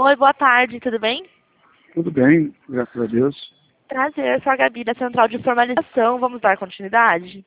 Oi, boa tarde, tudo bem? Tudo bem, graças a Deus. Prazer, sou a Gabi da Central de Formalização. Vamos dar continuidade?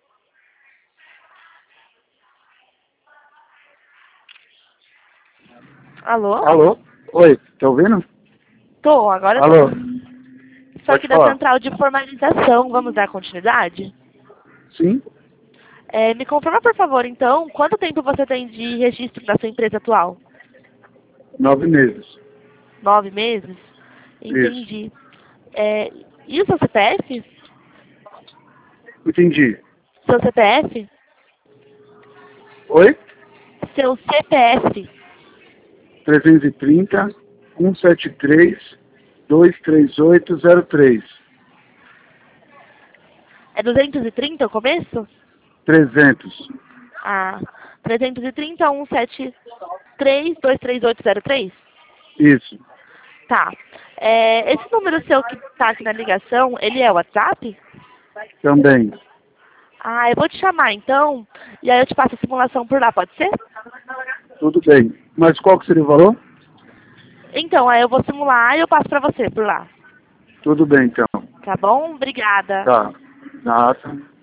Alô? Alô? Oi, tá ouvindo? Tô, agora Alô? tô. Sou Pode aqui da falar. Central de Formalização. Vamos dar continuidade? Sim? Me confirma, por favor, então, quanto tempo você tem de registro da sua empresa atual? 9 meses. 9 meses? Isso. Entendi. E o seu CPF? Entendi. Seu CPF? Oi? Seu CPF. 330 173 23803. É 230 o começo? 300. Ah, 330 173 23803? Isso. Tá. Esse número seu que tá aqui na ligação, ele é o WhatsApp? Também. Ah, eu vou te chamar então, e aí eu te passo a simulação por lá, pode ser? Tudo bem. Mas qual que seria o valor? Então, aí eu vou simular e eu passo pra você por lá. Tudo bem, então. Tá bom? Obrigada. Tá. Nada.